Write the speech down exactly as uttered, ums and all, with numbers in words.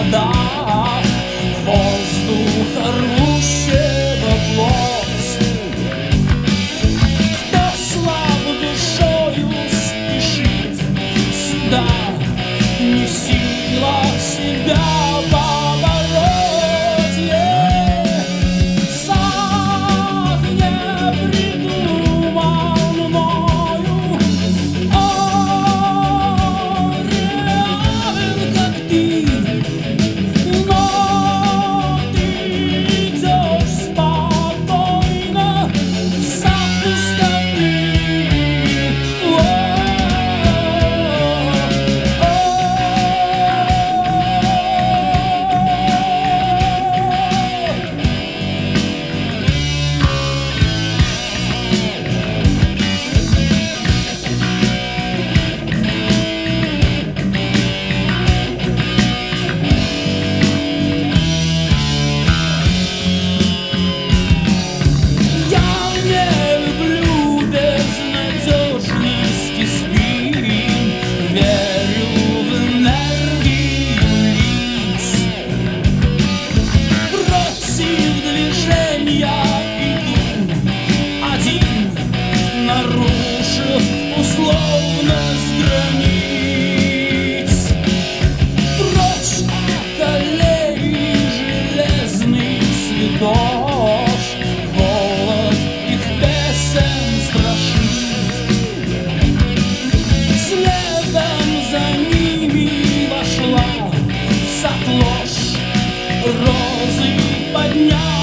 проводах воздуха рвущего плоть. Кто слаб душою спешит сюда, не в силах себя побороть. Сад не придумал мною, он реален, как ты, но ты идешь спокойно в сад пустоты. Нарушив условность границ, прочь от аллеи железных цветов, голод их песен страшит. Следом за ними вошла в сад ложь розы подняла.